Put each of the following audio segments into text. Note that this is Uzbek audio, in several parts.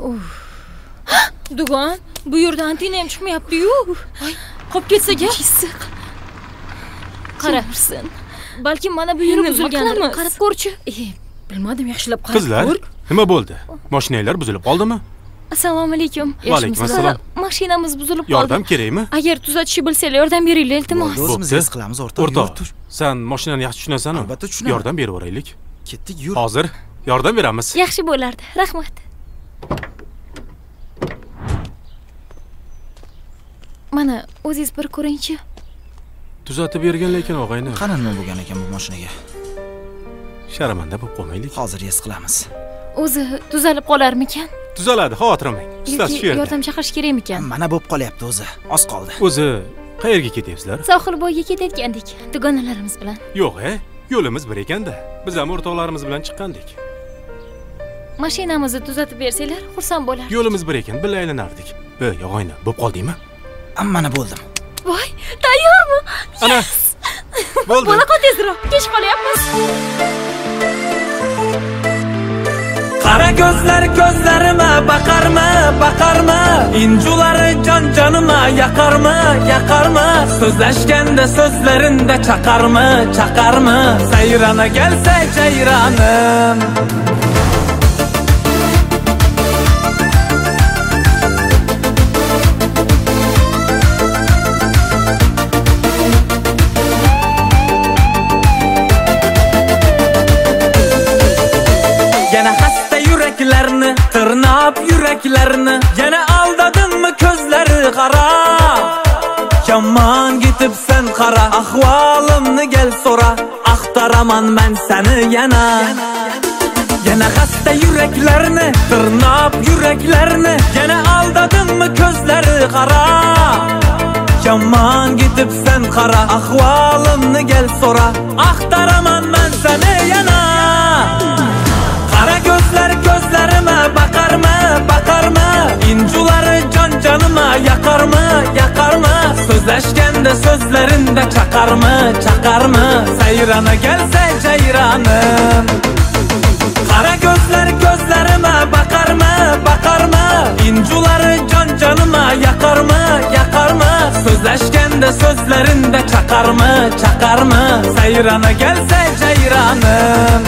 Dugon, bu yerda antina ham chiqmayapti-yu. Qolib ketsa-ga. Issiq. Qararsin. Balki mana bu yeri buzilgandir. Qarab ko'rchi. Bilmadim, yaxshilab qarab ko'r. Qizlar, nima bo'ldi? Mashinanglar buzilib qoldimi? Assalomu alaykum. Va alaykum assalom. Mashinamiz buzilib qoldi. Yordam kerakmi? Agar tuzatishni bilsanglar, yordam beringlar, iltimos. O'zimiz his qilamiz, o'rtoq. Sen mashinani yaxshi tushunasan-ku? Albatta tushunaman. Yordam berib o'raylik. Ketdik, yur. Hozir yordam beramiz. Yaxshi bo'lardi. Rahmat. Mana, o'zingiz bir ko'ring-chi. Tuzatib bergan lekin og'ayni. Qani nima bo'lgan ekan bu mashinaga? Sharamanda bo'lib qolmaylik. Hozir his qilamiz. O'zi tuzalib qolarmikan? Tuzaladi, xavotirmang. Ustasi shu yerda. Yordam chaqirish kerakmikan? Mana bo'lib qolyapti o'zi. Oz qoldi. O'zi qayerga ketyapsizlar? Sohilbo'yiga ketayotgandik, dugonalarimiz bilan. Yo'q, yo'limiz bir ekanda. Biz ham o'rtoqlarimiz bilan chiqqandik. Mashinamizni tuzatib bersanglar, xursand bo'lardim. Yo'limiz bir ekan, birga aylanardik. Og'ayni, bo'lib qoldingmi? Mana bo'ldim. Voy, tayyormi? Ana. Bo'ldi. Bo'la tezroq, kech qolyapmiz. Qara ko'zlar ko'zlarima baqarma injulari jonima yaqarma so'zlashganda so'zlarinda chaqarma sayrana kelsa jayranim tırnab yüreklerini yana aldadınmı közleri qara Yaman gitip sen qara ahvalımni gel sora Axtaraman ben seni yana xasta yüreklerini tırnab yüreklerini yana aldadınmı közleri qara Yaman gitip sen qara ahvalımni gel sora Axtaraman ben seni yana Qara gözler gözlerime baqarma injulari canıma yaqarma so'zlashganda so'zlarinda chaqarma sayrana kelsa jayranim Qara gözler gözlerime baqarma injulari canıma yaqarma so'zlashganda so'zlarinda chaqarma sayrana kelsa jayranim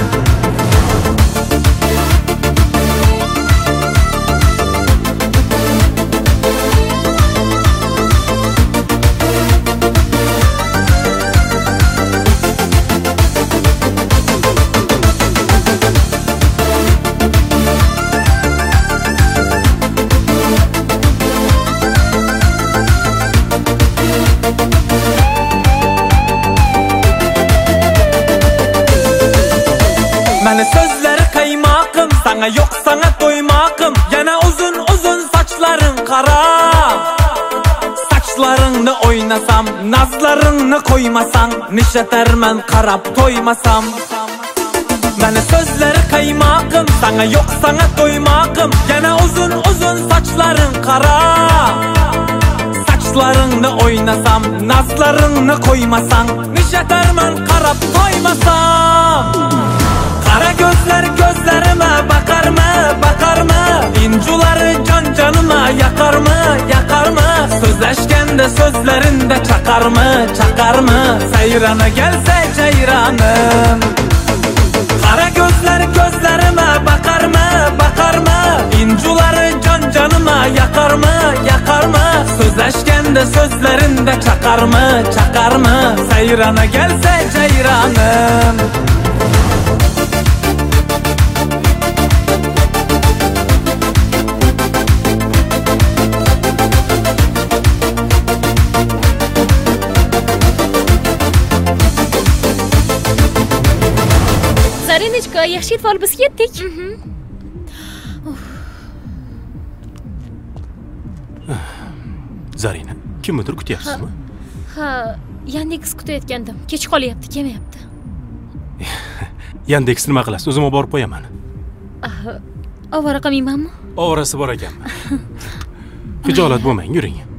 Məni sözləri qaymaqım, sana yox sana doymaqım Yana uzun saçların qara Saçlarını oynasam, nazlarını koymasam Nişətərmən qarab toymasam Məni sözləri qaymaqım, sana yox sana doymaqım Yana uzun saçların qara Saçlarını oynasam, nazlarını koymasam Nişətərmən qarab toymasam Qara gözler gözlerime baqarma injulari canıma yaqarma so'zlashganda so'zlarinda chaqarma sayrana kelsa jayranim Qara gözler gözlerime baqarma injulari canıma yaqarma so'zlashganda so'zlarinda chaqarma sayrana kelsa jayranim Zarinechka, yaxshi yetib olib biz ketdik. Zarina, kimnidir kutyapsizmi? Ha, Yandex kutayotgandim. Kech qolyapti, kelmayapti. Yandex nima qilasiz? O'zim olib borib qo'yaman. Ovora qilmaymanmi? Ovorasi bor ekanmi? Xijolat bo'lmang, yuring.